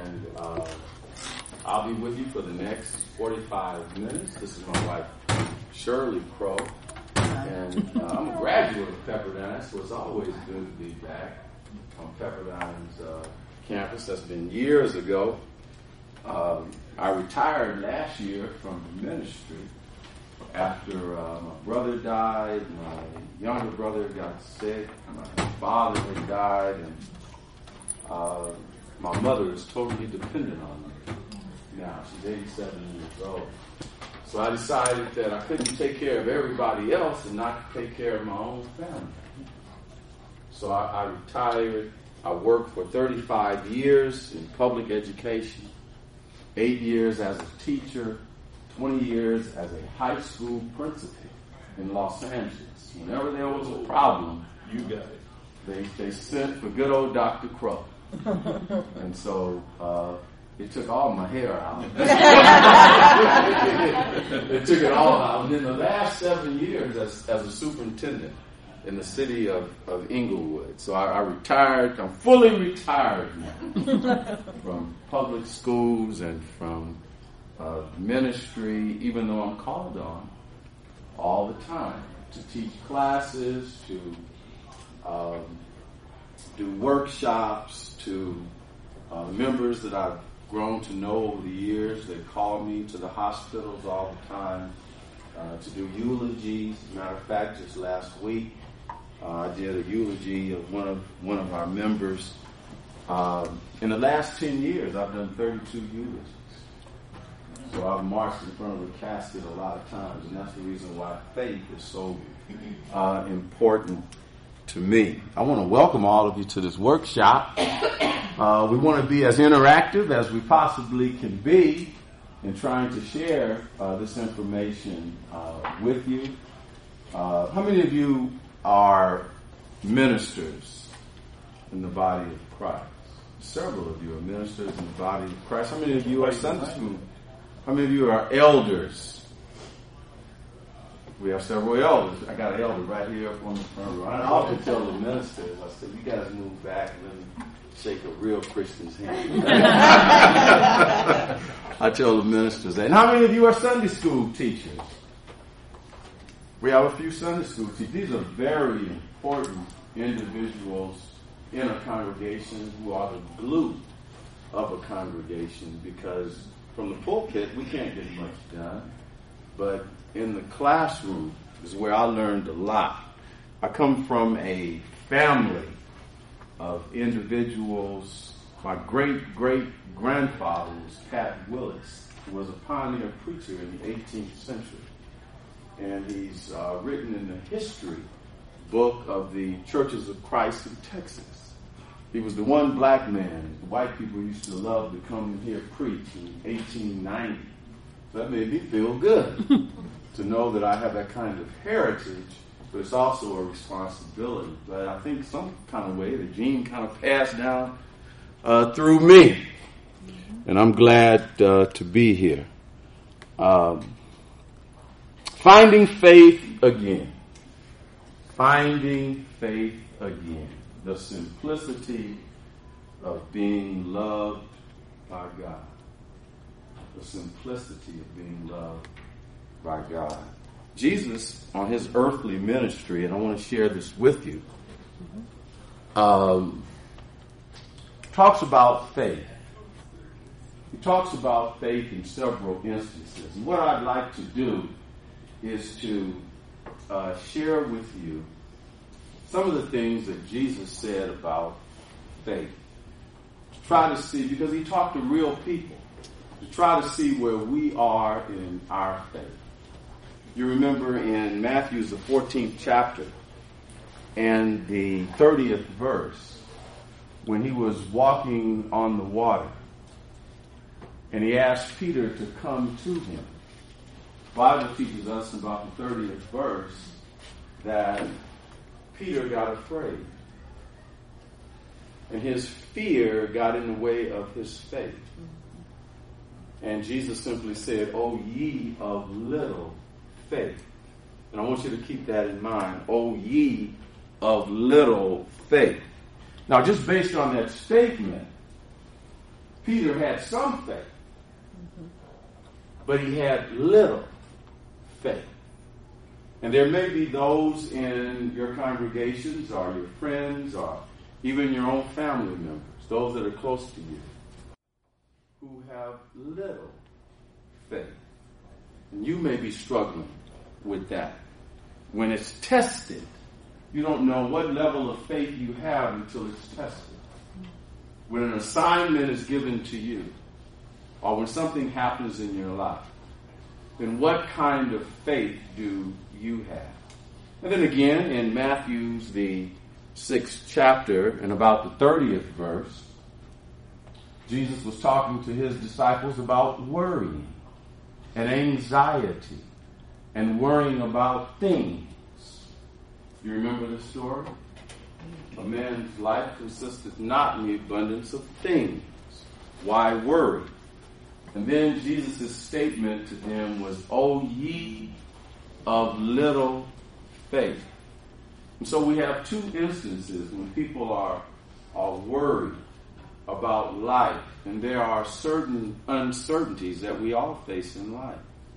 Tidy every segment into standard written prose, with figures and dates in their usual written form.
and I'll be with you for the next 45 minutes. This is my wife, Shirley Crow, and I'm a graduate of Pepperdine, so it's always good to be back on Pepperdine's campus. That's been years ago. I retired last year from the ministry after my brother died, my younger brother got sick, my father had died, and my mother is totally dependent on me now. She's 87 years old. So I decided that I couldn't take care of everybody else and not take care of my own family. So I retired. I worked for 35 years in public education, 8 years as a teacher, 20 years as a high school principal in Los Angeles. Whenever there was a problem, you got it. They sent for good old Dr. Crow. And so it took all my hair out. It took it all out. And in the last 7 years as a superintendent in the city of Inglewood. So I retired. I'm fully retired now from public schools and from ministry, even though I'm called on all the time to teach classes, to do workshops, to members that I've grown to know over the years. They call me to the hospitals all the time to do eulogies. As a matter of fact, just last week I did a eulogy of one of our members. In the last 10 years, I've done 32 eulogies. So I've marched in front of a casket a lot of times, and that's the reason why faith is so important to me. I want to welcome all of you to this workshop. We want to be as interactive as we possibly can be in trying to share this information with you. How many of you are ministers in the body of Christ? Several of you are ministers in the body of Christ. How many of you are Sunday school? How many of you are elders? We have several elders. I got an elder right here up on the front row. I often tell the ministers, I said, you guys move back and let me shake a real Christian's hand. I tell the ministers that. And how many of you are Sunday school teachers? We have a few Sunday school teachers. These are very important individuals in a congregation who are the glue of a congregation, because from the pulpit, we can't get much done. But in the classroom is where I learned a lot. I come from a family of individuals. My great-great-grandfather was Pat Willis, who was a pioneer preacher in the 18th century. And he's written in the history book of the Churches of Christ in Texas. He was the one black man the white people used to love to come and hear preach in 1890. That made me feel good to know that I have that kind of heritage, but it's also a responsibility. But I think some kind of way the gene kind of passed down through me. And I'm glad to be here. Finding faith again. Finding faith again. The simplicity of being loved by God. The simplicity of being loved by God. Jesus, on his earthly ministry, and I want to share this with you, talks about faith. He talks about faith in several instances. And what I'd like to do is to share with you some of the things that Jesus said about faith. Try to see, because he talked to real people, to try to see where we are in our faith. You remember in Matthew's, the 14th chapter, and the 30th verse, when he was walking on the water, and he asked Peter to come to him. The Bible teaches us about the 30th verse that Peter got afraid. And his fear got in the way of his faith. And Jesus simply said, "O ye of little faith." And I want you to keep that in mind. "O ye of little faith." Now, just based on that statement, Peter had some faith, but he had little faith. And there may be those in your congregations or your friends or even your own family members, those that are close to you, who have little faith. And you may be struggling with that. When it's tested, you don't know what level of faith you have until it's tested. When an assignment is given to you, or when something happens in your life, then what kind of faith do you have? And then again, in Matthew's, the 6th chapter, and about the 30th verse, Jesus was talking to his disciples about worrying and anxiety and worrying about things. You remember this story? A man's life consisteth not in the abundance of things. Why worry? And then Jesus' statement to them was, O ye of little faith. And so we have two instances when people are worried about life. And there are certain uncertainties that we all face in life.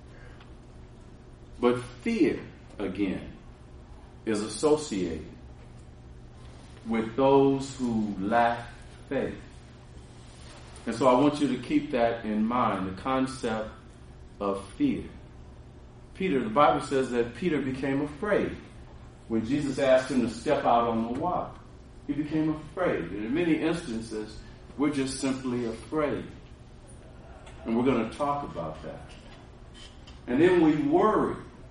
But fear, again, is associated with those who lack faith. And so I want you to keep that in mind, the concept of fear. Peter, the Bible says that Peter became afraid when Jesus asked him to step out on the water. He became afraid. And in many instances, we're just simply afraid. And we're going to talk about that. And then we worry.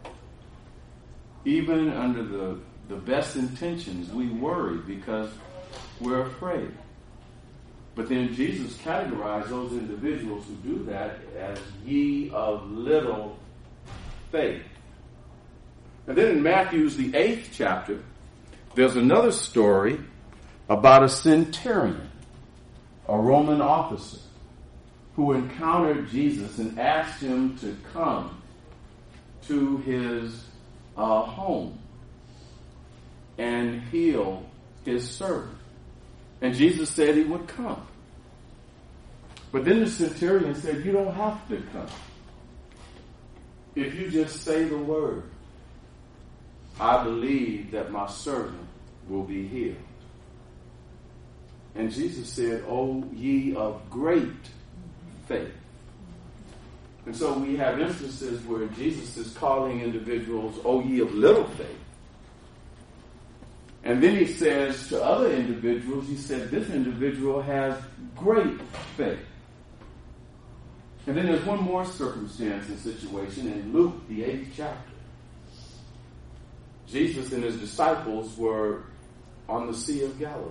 Even under the best intentions, we worry because we're afraid. But then Jesus categorized those individuals who do that as ye of little faith. And then in Matthew's, the 8th chapter, there's another story about a centurion, a Roman officer, who encountered Jesus and asked him to come to his home and heal his servant. And Jesus said he would come. But then the centurion said, you don't have to come. If you just say the word, I believe that my servant will be healed. And Jesus said, O ye of great faith. And so we have instances where Jesus is calling individuals, O ye of little faith. And then he says to other individuals, he said, this individual has great faith. And then there's one more circumstance and situation in Luke, the 8th chapter. Jesus and his disciples were on the Sea of Galilee.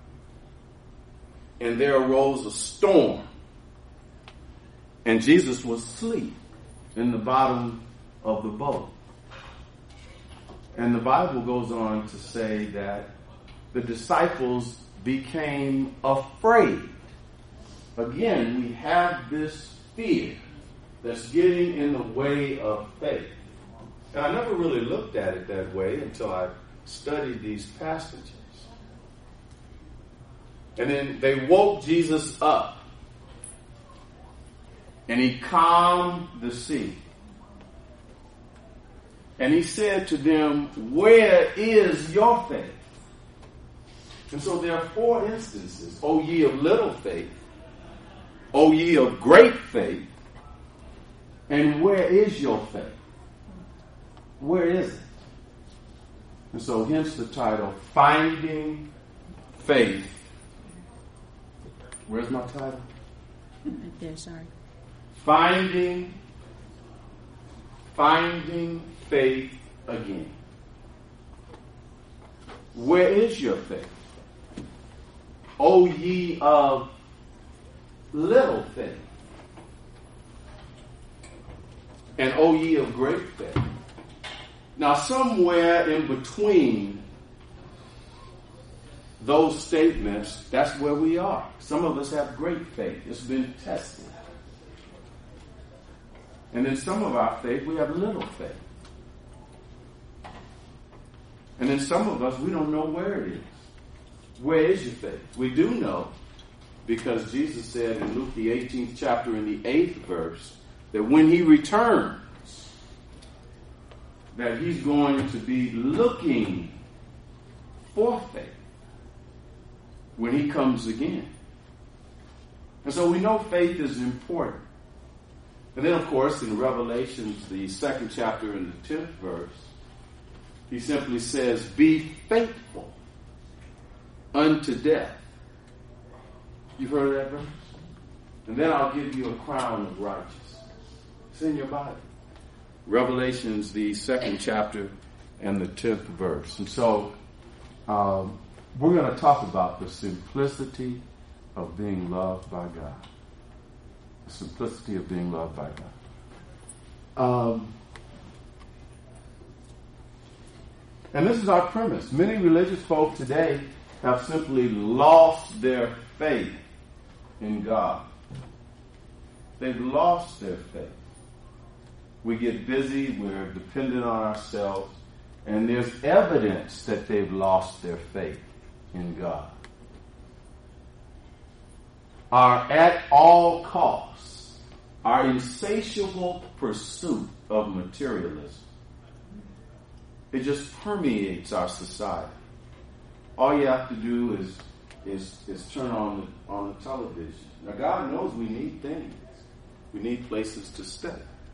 And there arose a storm. And Jesus was asleep in the bottom of the boat. And the Bible goes on to say that the disciples became afraid. Again, we have this fear that's getting in the way of faith. And I never really looked at it that way until I studied these passages. And then they woke Jesus up. And he calmed the sea. And he said to them, where is your faith? And so there are 4 instances. O ye of little faith. O ye of great faith. And where is your faith? Where is it? And so hence the title, Finding Faith. Where's my title? Right there, sorry. Finding faith again. Where is your faith? O ye of little faith. And O ye of great faith. Now somewhere in between those statements, that's where we are. Some of us have great faith. It's been tested. And in some of our faith, we have little faith. And in some of us, we don't know where it is. Where is your faith? We do know Because Jesus said in Luke the 18th chapter in the 8th verse that when he returns, that he's going to be looking for faith when he comes again. And so we know faith is important. And then, of course, in Revelations, the 2nd chapter and the 10th verse, he simply says, be faithful unto death. You've heard of that verse? And then I'll give you a crown of righteousness. It's in your Bible. Revelations, the 2nd chapter and the 10th verse. And so we're going to talk about the simplicity of being loved by God. The simplicity of being loved by God. And this is our premise. Many religious folk today have simply lost their faith in God. They've lost their faith. We get busy, we're dependent on ourselves, and there's evidence that they've lost their faith in God. Our at all costs, our insatiable pursuit of materialism, it just permeates our society. All you have to do is turn on the television. Now, God knows we need things. We need places to stay.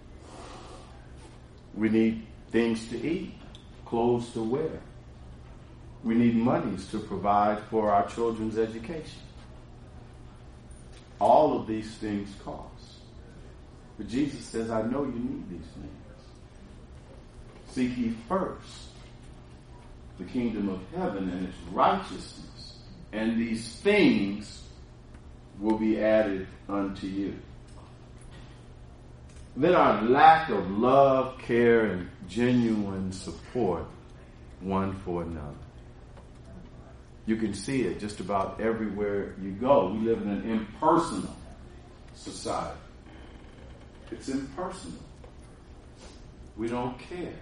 We need things to eat, clothes to wear. We need monies to provide for our children's education. All of these things cost. But Jesus says, I know you need these things. Seek ye first the kingdom of heaven and its righteousness, and these things will be added unto you. Then our lack of love, care, and genuine support one for another. You can see it just about everywhere you go. We live in an impersonal society. It's impersonal. We don't care.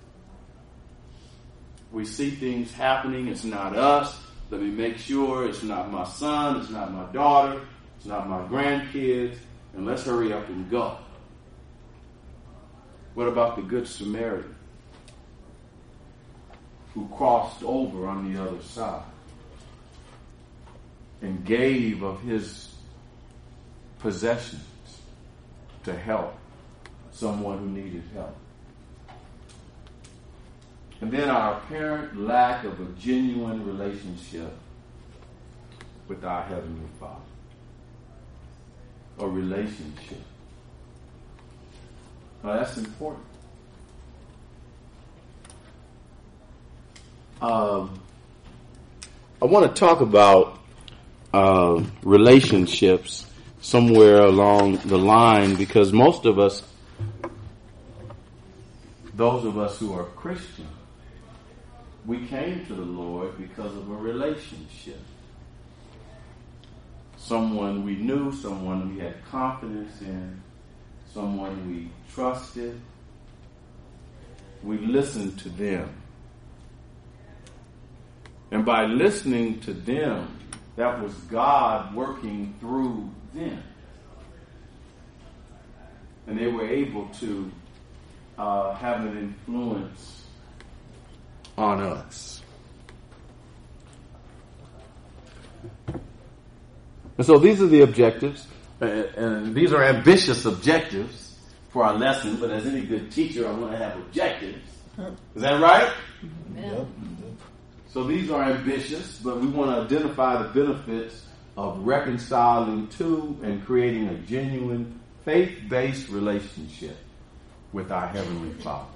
We see things happening. It's not us. Let me make sure it's not my son. It's not my daughter. It's not my grandkids. And let's hurry up and go. What about the Good Samaritan who crossed over on the other side and gave of his possessions to help someone who needed help? And then our apparent lack of a genuine relationship with our Heavenly Father. A relationship. Now that's important. I want to talk about relationships somewhere along the line, because most of us, those of us who are Christian, we came to the Lord because of a relationship. Someone we knew, someone we had confidence in, someone we trusted. We listened to them. And by listening to them, that was God working through them. And they were able to have an influence on us. And so these are the objectives, and these are ambitious objectives for our lesson, but as any good teacher, I want to have objectives. Is that right? Yeah. So these are ambitious, but we want to identify the benefits of reconciling to and creating a genuine faith-based relationship with our Heavenly Father.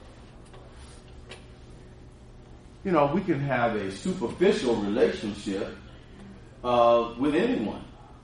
You know, we can have a superficial relationship with anyone.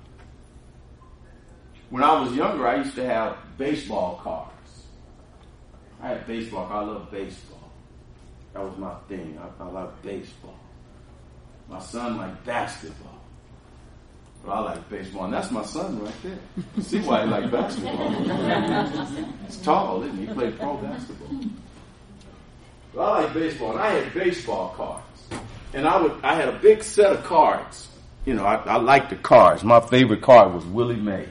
When I was younger, I used to have baseball cards. I had baseball cards. I love baseball. That was my thing. I like baseball. My son liked basketball. But I like baseball. And that's my son right there. You see why he liked basketball. He's tall, isn't he? He played pro basketball. But I like baseball. And I had baseball cards. And I had a big set of cards. I like the cars. My favorite car was Willie Mays.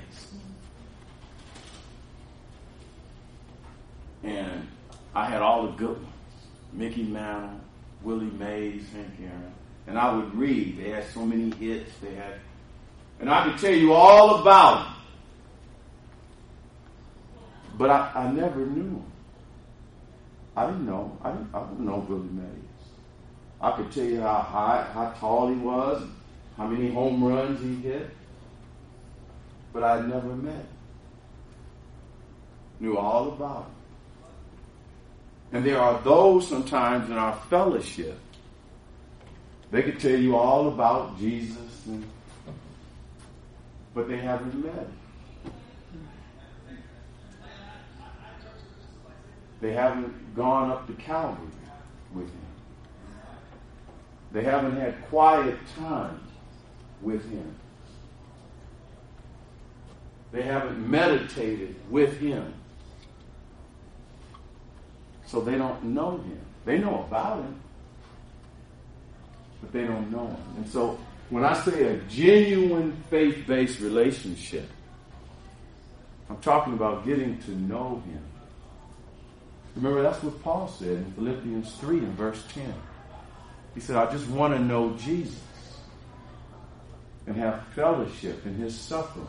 And I had all the good ones. Mickey Mantle, Willie Mays, Hank Aaron. And I would read. They had so many hits. And I could tell you all about them. But I never knew him. I didn't know. I didn't know Willie Mays. I could tell you how tall he was, how many home runs he hit. But I never met him. Knew all about him. And there are those sometimes in our fellowship, they could tell you all about Jesus, but they haven't met him. They haven't gone up to Calvary with him. They haven't had quiet time with him. They haven't meditated with him. So they don't know him. They know about him, but they don't know him. And so when I say a genuine faith-based relationship, I'm talking about getting to know him. Remember, that's what Paul said in Philippians 3 and verse 10. He said, I just want to know Jesus and have fellowship in his suffering.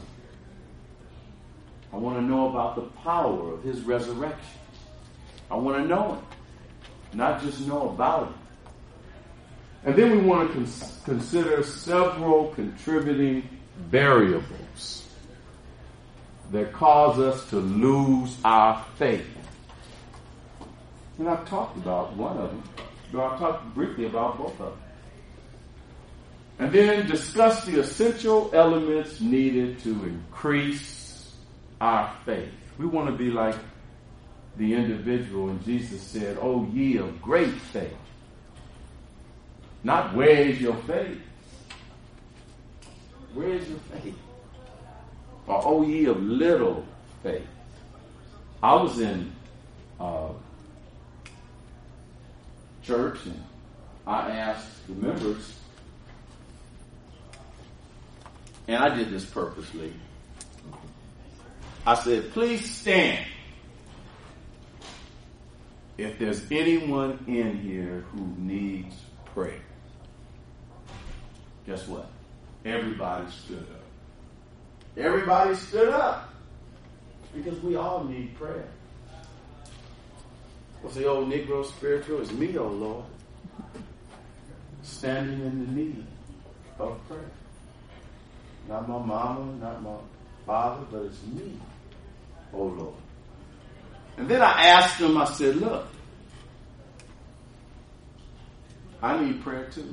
I want to know about the power of his resurrection. I want to know him, not just know about him. And then we want to consider several contributing variables that cause us to lose our faith. And I've talked about one of them, but I'll talk briefly about both of them. And then discuss the essential elements needed to increase our faith. We want to be like the individual, and Jesus said, "O ye of great faith." Not where is your faith? Where is your faith? Or "O ye of little faith." I was in church, and I asked the members, and I did this purposely. I said, please stand if there's anyone in here who needs prayer. Guess what? Everybody stood up. Everybody stood up because we all need prayer. What's the old Negro spiritual? It's me, oh Lord, standing in the need of prayer. Not my mama, not my father, but it's me, oh Lord. And then I asked them, I said, look, I need prayer too.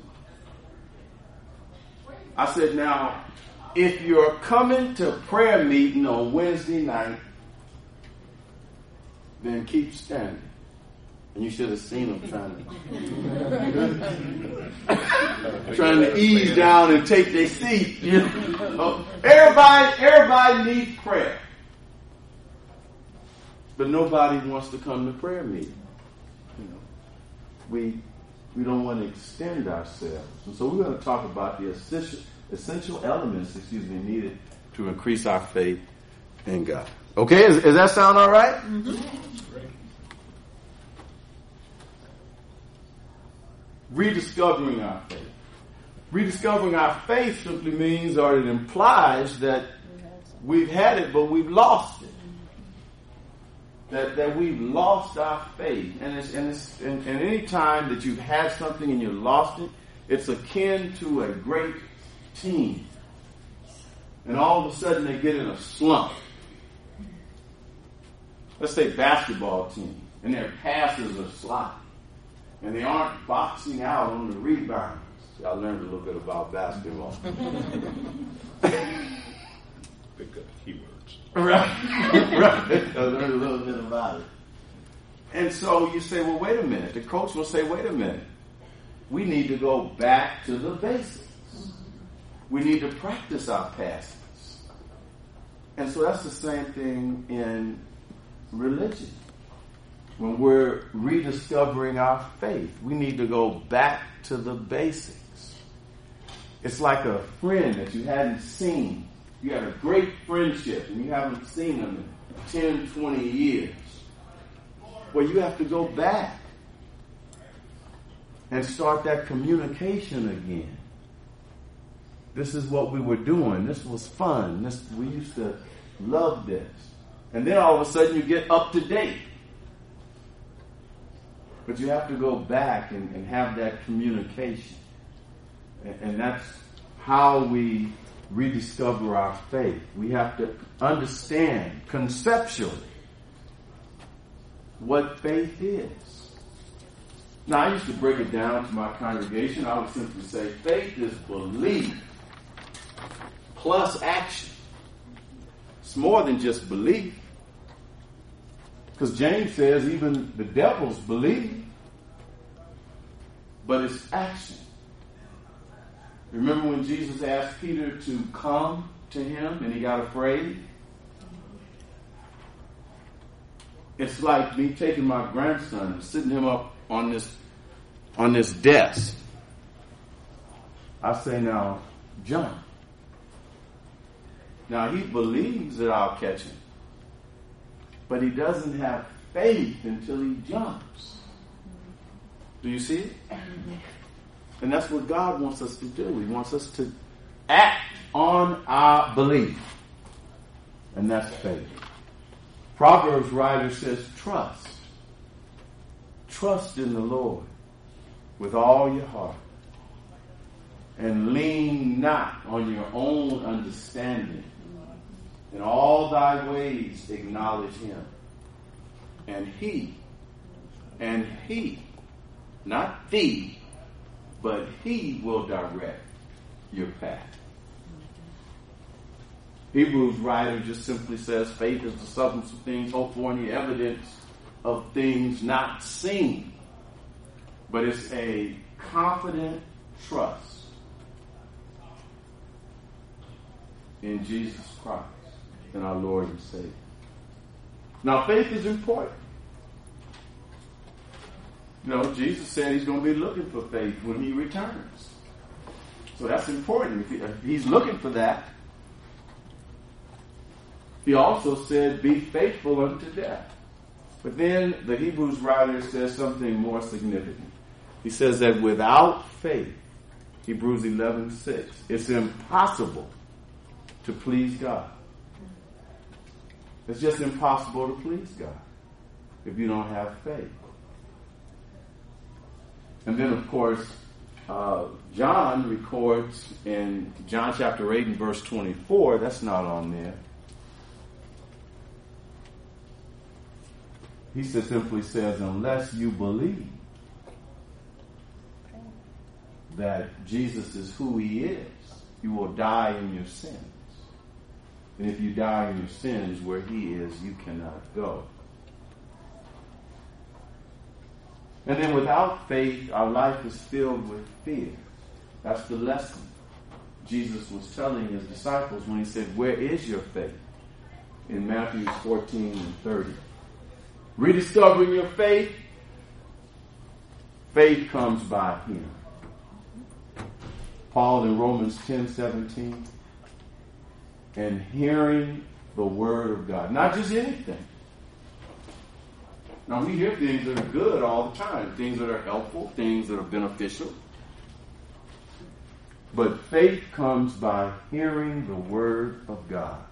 I said, now, if you're coming to prayer meeting on Wednesday night, then keep standing. And you should have seen them trying to ease down and take their seat. You know? Everybody needs prayer. But nobody wants to come to prayer meeting. You know, we don't want to extend ourselves. And so we're going to talk about the essential elements, needed to increase our faith in God. Okay, does that sound all right? Mm-hmm. Rediscovering our faith. Rediscovering our faith simply means, or it implies, that we've had it, but we've lost it. That we've lost our faith. And any time that you've had something and you lost it, it's akin to a great team. And all of a sudden they get in a slump. Let's say basketball team, and their passes are sloppy. And they aren't boxing out on the rebounds. I learned a little bit about basketball. Pick up keywords. Right. I learned a little bit about it. And so you say, well, wait a minute. The coach will say, wait a minute. We need to go back to the basics. We need to practice our passes. And so that's the same thing in religion. When we're rediscovering our faith, we need to go back to the basics. It's like a friend that you hadn't seen. You had a great friendship and you haven't seen them in 10, 20 years. Well, you have to go back and start that communication again. This is what we were doing. This was fun. We used to love this. And then all of a sudden you get up to date. But you have to go back and have that communication. And that's how we rediscover our faith. We have to understand conceptually what faith is. Now, I used to break it down to my congregation. I would simply say faith is belief plus action. It's more than just belief. Because James says even the devils believe. But it's action. Remember when Jesus asked Peter to come to him and he got afraid? It's like me taking my grandson and sitting him up on this desk. I say, now, jump. Now, he believes that I'll catch him. But he doesn't have faith until he jumps. Do you see it? And that's what God wants us to do. He wants us to act on our belief. And that's faith. Proverbs writer says, trust. Trust in the Lord with all your heart. And lean not on your own understanding. In all thy ways acknowledge him. And he, not thee, but he will direct your path. Hebrews writer just simply says, faith is the substance of things hoped for and the evidence of things not seen. But it's a confident trust in Jesus Christ and our Lord and Savior. Now, faith is important. You know, Jesus said he's going to be looking for faith when he returns. So that's important. If he's looking for that. He also said, be faithful unto death. But then the Hebrews writer says something more significant. He says that without faith, Hebrews 11:6, it's impossible to please God. It's just impossible to please God if you don't have faith. And then, of course, John records in John chapter 8 and verse 24, that's not on there. He simply says, unless you believe that Jesus is who he is, you will die in your sins. And if you die in your sins, where he is, you cannot go. And then without faith, our life is filled with fear. That's the lesson Jesus was telling his disciples when he said, where is your faith? In Matthew 14 and 30. Rediscovering your faith. Faith comes by hearing. Paul in Romans 10:17. And hearing the word of God. Not just anything. Now we hear things that are good all the time. Things that are helpful. Things that are beneficial. But faith comes by hearing the word of God.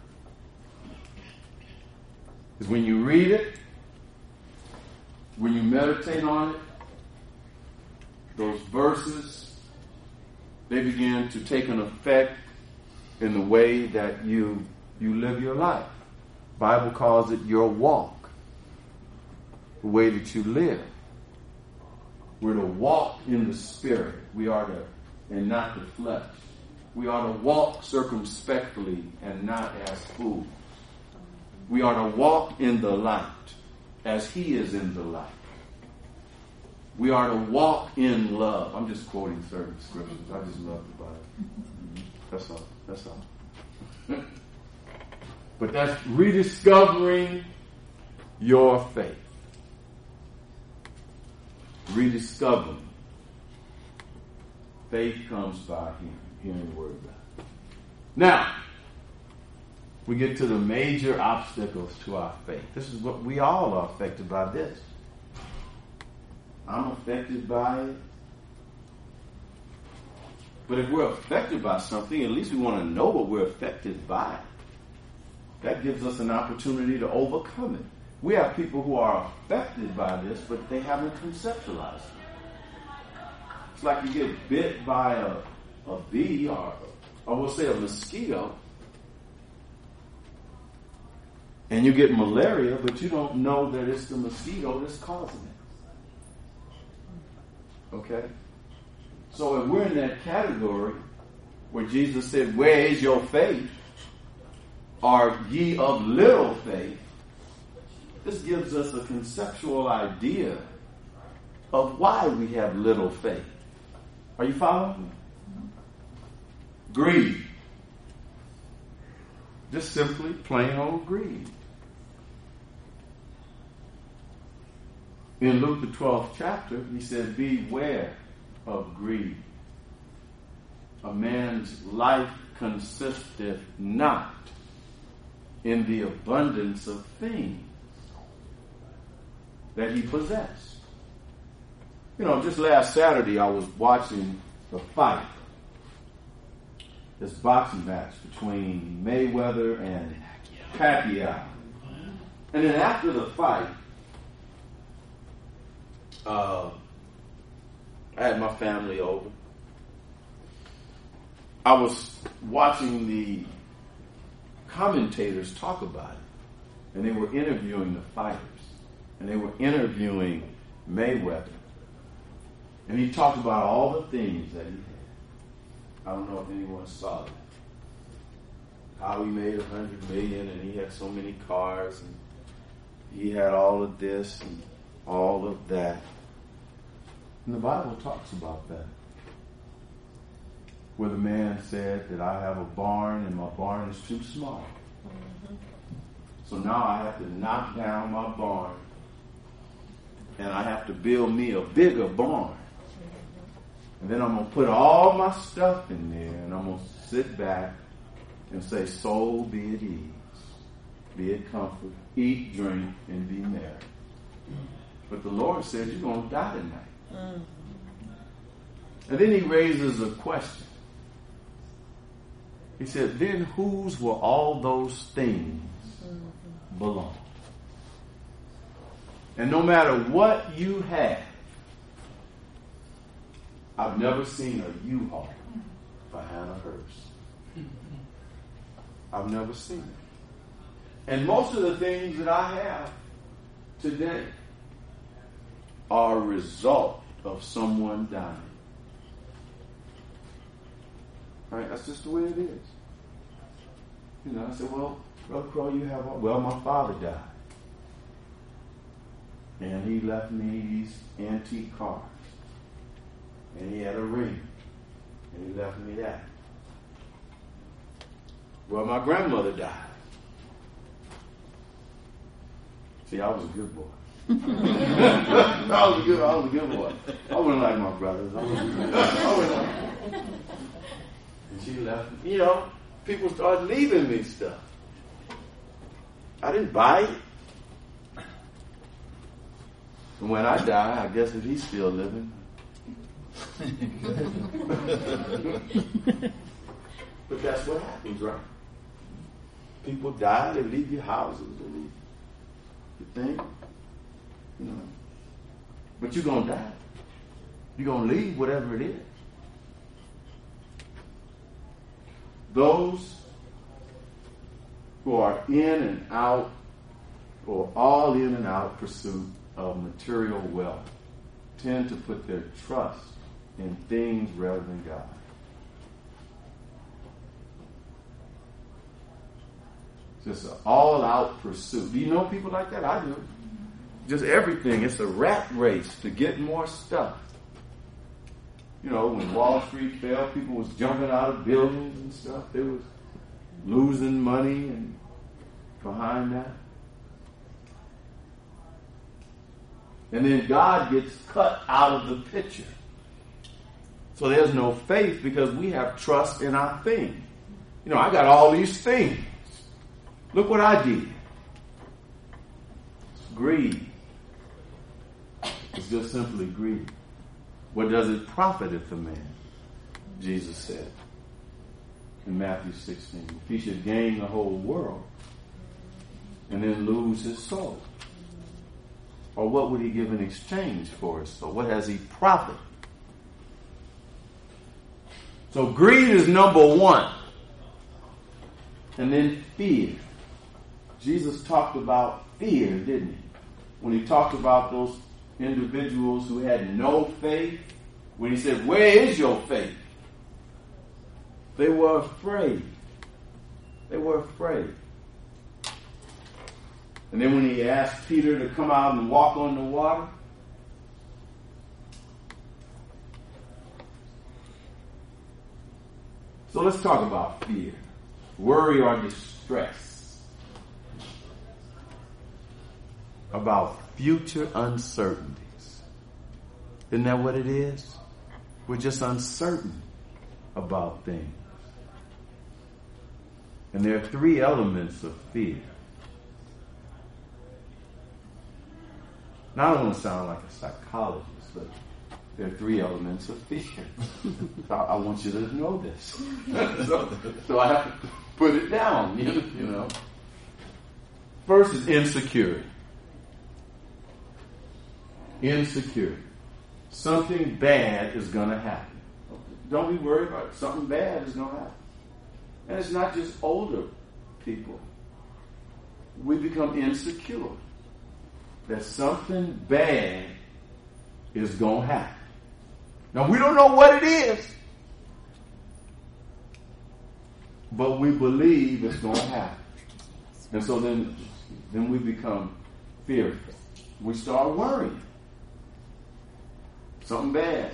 Because when you read it, when you meditate on it, those verses, they begin to take an effect in the way that you live your life. The Bible calls it your walk. The way that you live. We're to walk in the Spirit. We are to, and not the flesh. We are to walk circumspectly and not as fools. We are to walk in the light as he is in the light. We are to walk in love. I'm just quoting certain scriptures. I just love the Bible. That's all. That's all. But that's rediscovering your faith. Rediscovering. Faith comes by hearing. hearing the word of God. Now, we get to the major obstacles to our faith. This is what we all are affected by this. I'm affected by it. But if we're affected by something, at least we want to know what we're affected by. That gives us an opportunity to overcome it. We have people who are affected by this, but they haven't conceptualized it. It's like you get bit by a bee or we'll say a mosquito, and you get malaria, but you don't know that it's the mosquito that's causing it. Okay? So if we're in that category where Jesus said, where is your faith? Are ye of little faith? This gives us a conceptual idea of why we have little faith. Are you following me? Greed. Just simply plain old greed. In Luke the 12th chapter, he said, beware of greed. A man's life consisteth not in the abundance of things that he possessed. You know, just last Saturday I was watching the fight. This boxing match between Mayweather and Pacquiao. And then after the fight, I had my family over. I was watching the commentators talk about it. And they were interviewing the fighters. And they were interviewing Mayweather. And he talked about all the things that he had. I don't know if anyone saw that. How he made $100 million and he had so many cars and he had all of this and all of that. And the Bible talks about that. Where the man said that I have a barn and my barn is too small. So now I have to knock down my barn and I have to build me a bigger barn. And then I'm going to put all my stuff in there and I'm going to sit back and say, soul, be at ease, be at comfort, eat, drink, and be merry. But the Lord says you're going to die tonight. And then he raises a question. He said, then whose will all those things belong? And no matter what you have, I've never seen a U-Haul behind a hearse. I've never seen it. And most of the things that I have today are a result of someone dying. All right, that's just the way it is. You know, I said, well, Brother Crow, you have all. Well, my father died. And he left me these antique cars. And he had a ring. And he left me that. Well, my grandmother died. See, I was a good boy. I was a good boy. I wasn't like my brothers. I wasn't like and she left me. You know, people started leaving me stuff. I didn't buy it. And when I die, I guess if he's still living. But that's what happens, right? People die, they leave your houses, they leave your things, you know. But you're going to die. You're going to leave whatever it is. Those who are in and out, or all in and out pursuit of material wealth, tend to put their trust in things rather than God. Just an all-out pursuit. Do you know people like that? I do. Just everything. It's a rat race to get more stuff. You know, when Wall Street fell, people was jumping out of buildings and stuff. They was losing money and behind that. And then God gets cut out of the picture. So there's no faith because we have trust in our thing. You know, I got all these things. Look what I did. It's greed. It's just simply greed. What does it profiteth a man? Jesus said in Matthew 16. If he should gain the whole world and then lose his soul. Or what would he give in exchange for his soul? What has he profited? So greed is number one. And then fear. Jesus talked about fear, didn't he? When he talked about those individuals who had no faith, when he said, where is your faith? They were afraid. They were afraid. And then when he asked Peter to come out and walk on the water, so let's talk about fear, worry or distress, about future uncertainties. Isn't that what it is? We're just uncertain about things. And there are three elements of fear. Now, I don't want to sound like a psychologist, but there are three elements of fear. I want you to know this. so I have to put it down, you know. First is insecurity. Insecurity. Something bad is going to happen. Don't be worried about it. Something bad is going to happen. And it's not just older people. We become insecure that something bad is going to happen. Now, we don't know what it is, but we believe it's going to happen. And so then we become fearful. We start worrying. Something bad.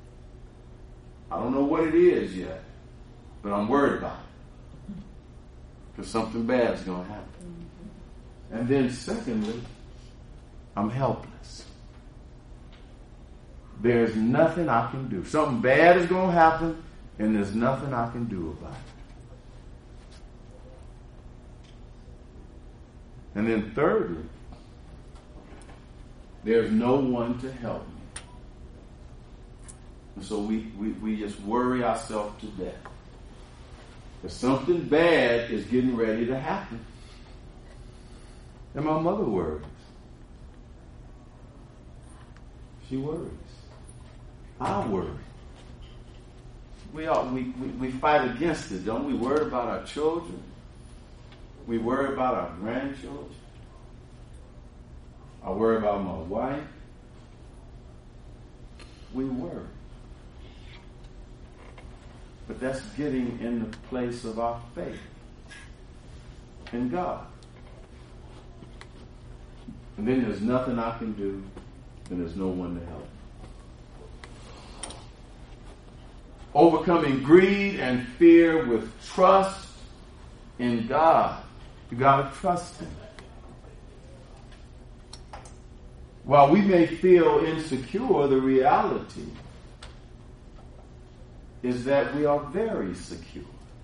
I don't know what it is yet, but I'm worried about it. Because something bad is going to happen. And then secondly, I'm helpless. There's nothing I can do. Something bad is going to happen, and there's nothing I can do about it. And then thirdly, there's no one to help me. And so we just worry ourselves to death. If something bad is getting ready to happen. And my mother worries. She worries. I worry. We fight against it, don't we? Worry about our children. We worry about our grandchildren. I worry about my wife. We worry. But that's getting in the place of our faith in God. And then there's nothing I can do, and there's no one to help. Overcoming greed and fear with trust in God. You got to trust Him. While we may feel insecure, the reality is that we are very secure.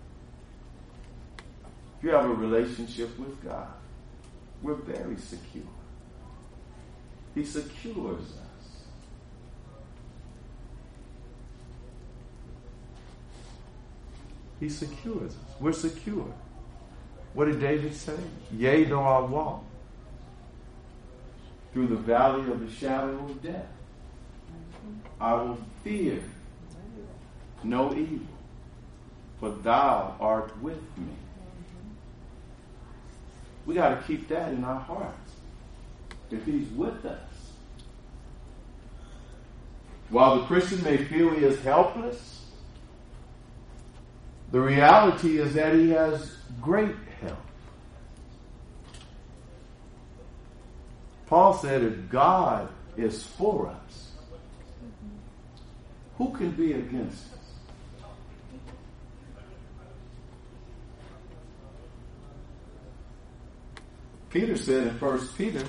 If you have a relationship with God, we're very secure. He secures us. He secures us. We're secure. What did David say? Yea, though I walk through the valley of the shadow of death, I will fear no evil, for thou art with me. We got to keep that in our hearts. If He's with us. While the Christian may feel he is helpless, the reality is that he has great help. Paul said, if God is for us, who can be against us? Peter said in 1 Peter,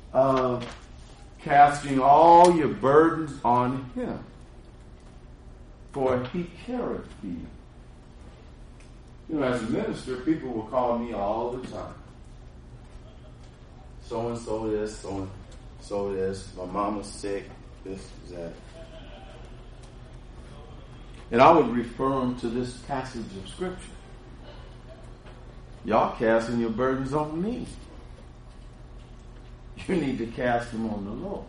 casting all your burdens on Him, for he careth thee. You know, as a minister, people will call me all the time. So-and-so this, so-and-so this, my mama's sick, this, that. And I would refer them to this passage of Scripture. Y'all casting your burdens on me. You need to cast them on the Lord.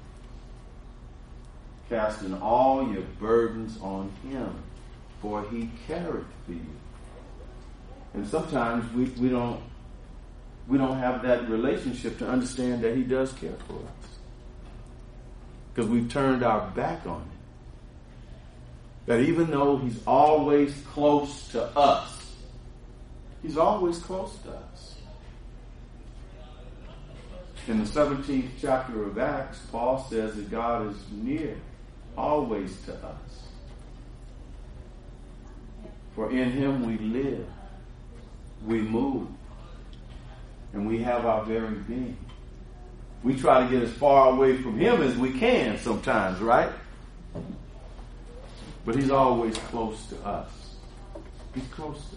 Casting all your burdens on him, for he careth thee. And sometimes we don't have that relationship to understand that he does care for us. Because we've turned our back on him. That even though he's always close to us, he's always close to us. In the 17th chapter of Acts, Paul says that God is near, always to us. For in him we live, we move, and we have our very being. We try to get as far away from him as we can sometimes, right? But he's always close to us. He's close to us.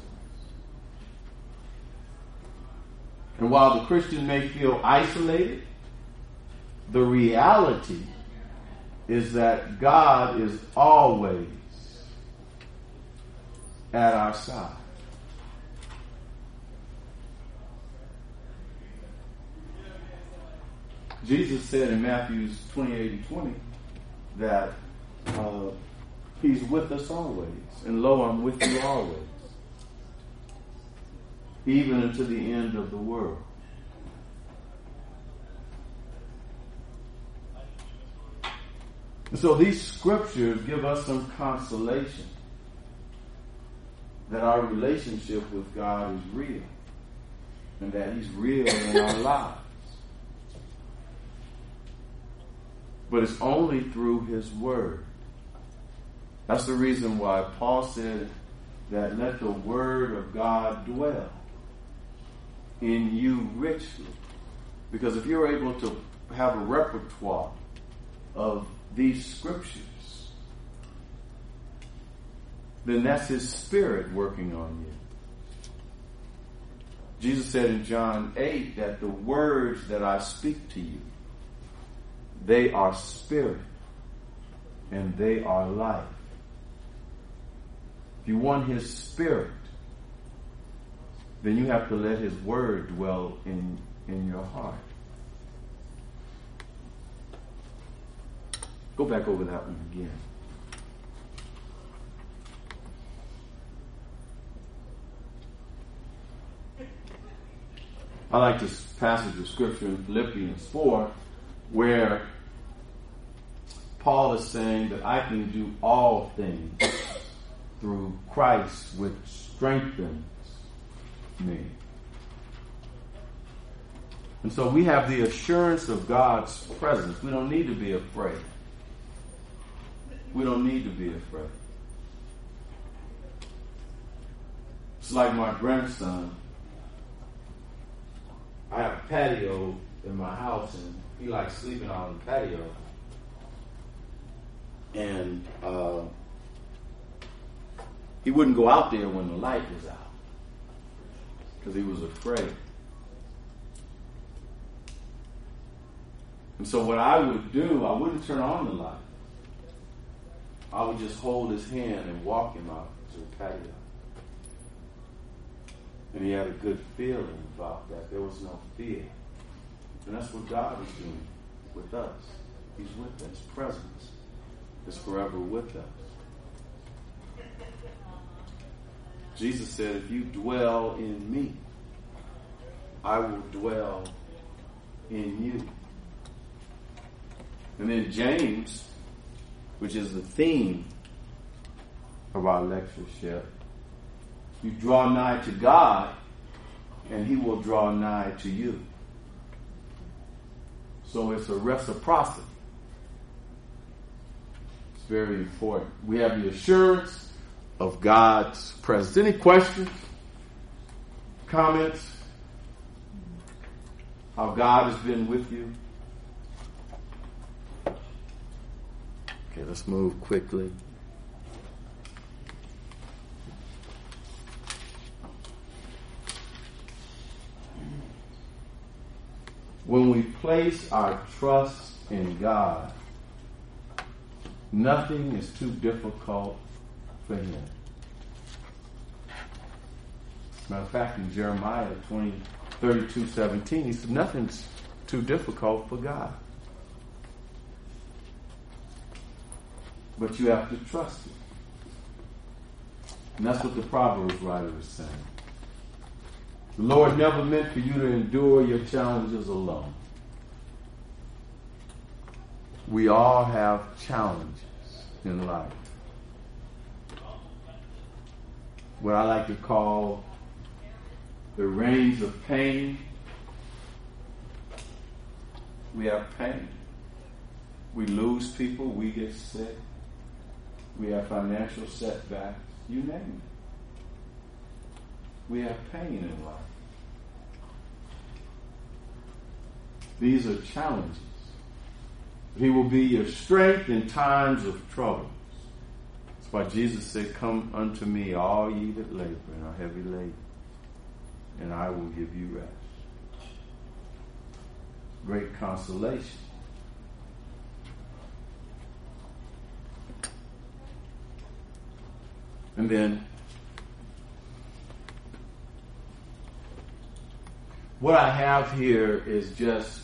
And while the Christian may feel isolated, the reality is that God is always at our side. Jesus said in Matthew 28:20 that he's with us always. And lo, I'm with you always. Even unto the end of the world. And so these scriptures give us some consolation that our relationship with God is real. And that he's real in our lives. But it's only through his word. That's the reason why Paul said that let the word of God dwell in you richly. Because if you're able to have a repertoire of these scriptures, then that's his spirit working on you. Jesus said in John 8 that the words that I speak to you, they are spirit and they are life. If you want his spirit, then you have to let his word dwell in your heart. Go back over that one again. I like this passage of scripture in Philippians 4 where Paul is saying that I can do all things through Christ which strengthens me. And so we have the assurance of God's presence. We don't need to be afraid. We don't need to be afraid. It's like my grandson. I have a patio in my house and he likes sleeping out on the patio. And he wouldn't go out there when the light was out because he was afraid. And so what I would do, I wouldn't turn on the light. I would just hold his hand and walk him out to the patio. And he had a good feeling about that. There was no fear. And that's what God is doing with us. He's with us. His presence is forever with us. Jesus said, if you dwell in me, I will dwell in you. And then James, which is the theme of our lectureship, you draw nigh to God, and he will draw nigh to you. So it's a reciprocity. It's very important. We have the assurance of God's presence. Any questions? Comments? How God has been with you? Okay, let's move quickly. When we place our trust in God, nothing is too difficult for him. Matter of fact, in Jeremiah 32:17, he said, nothing's too difficult for God. But you have to trust him. And that's what the Proverbs writer is saying. The Lord never meant for you to endure your challenges alone. We all have challenges in life. What I like to call the reigns of pain. We have pain. We lose people. We get sick. We have financial setbacks. You name it. We have pain in life. These are challenges. He will be your strength in times of trouble. That's why Jesus said, come unto me, all ye that labor and are heavy laden, and I will give you rest. Great consolation. And then, what I have here is just,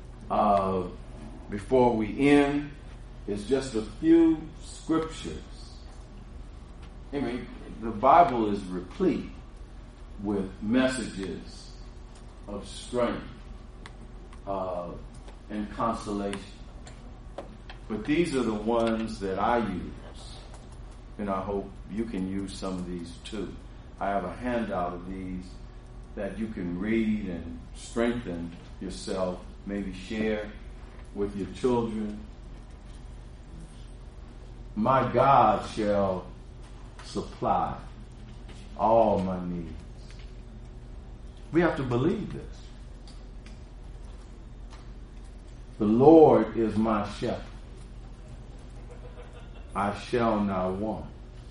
before we end, is just a few scriptures. I mean, the Bible is replete with messages of strength and consolation. But these are the ones that I use, and I hope you can use some of these too. I have a handout of these that you can read and strengthen yourself, maybe share with your children. My God shall supply all my needs. We have to believe this. The Lord is my shepherd. I shall not want.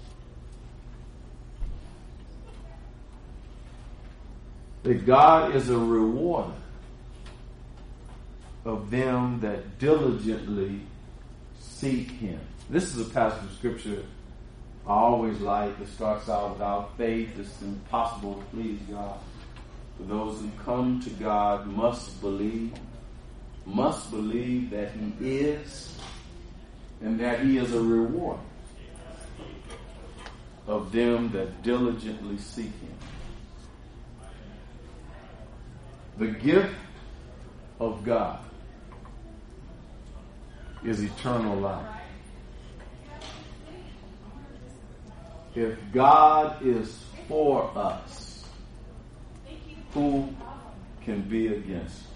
That God is a rewarder of them that diligently seek him. This is a passage of scripture I always like. It starts out, without faith it's impossible to please God. For those who come to God must believe that he is, and that he is a reward of them that diligently seek him. The gift of God is eternal life. If God is for us, who can be against us?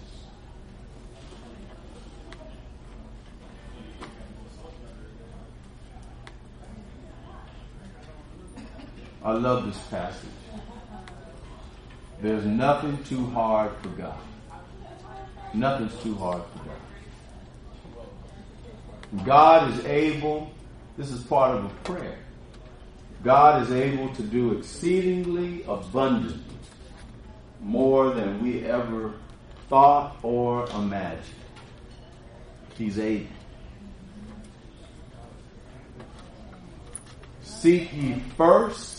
I love this passage. There's nothing too hard for God. Nothing's too hard for God. God is able, this is part of a prayer. God is able to do exceedingly abundantly, more than we ever thought or imagined. He's able. Seek ye first,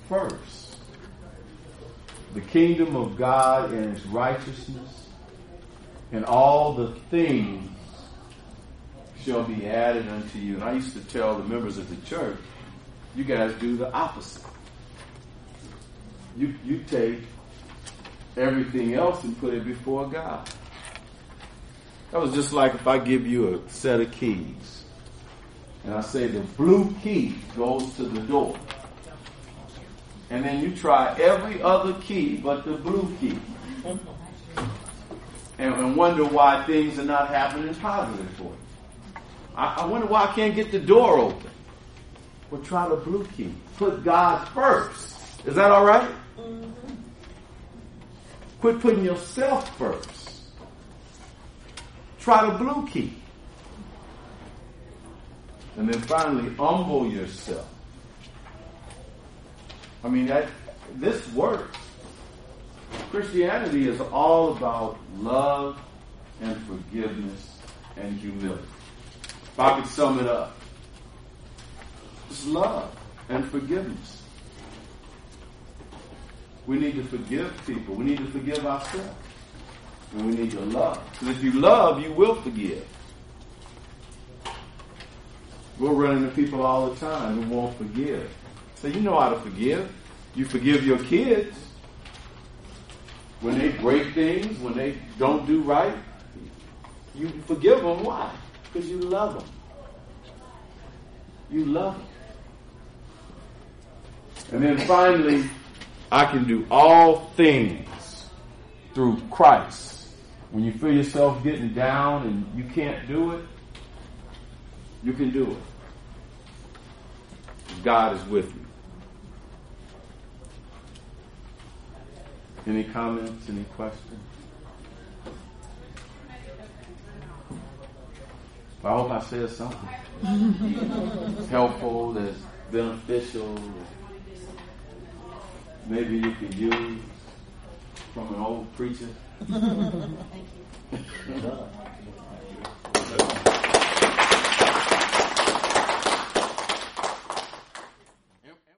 the kingdom of God and its righteousness, and all the things shall be added unto you. And I used to tell the members of the church, you guys do the opposite. You take everything else and put it before God. That was just like if I give you a set of keys, and I say the blue key goes to the door. And then you try every other key but the blue key. And wonder why things are not happening positive for you. I wonder why I can't get the door open. Well, try the blue key. Put God first. Is that all right? Mm-hmm. Quit putting yourself first. Try the blue key. And then finally, humble yourself. I mean, this works. Christianity is all about love and forgiveness and humility. If I could sum it up, it's love and forgiveness. We need to forgive people. We need to forgive ourselves. And we need to love. Because if you love, you will forgive. We're running into people all the time who won't forgive. So you know how to forgive. You forgive your kids. When they break things, when they don't do right, you forgive them. Why? Because you love them. You love them. And then finally, I can do all things through Christ. When you feel yourself getting down and you can't do it, you can do it. God is with you. Any comments? Any questions? I hope I said something helpful, that's beneficial, maybe you could use from an old preacher. Thank you.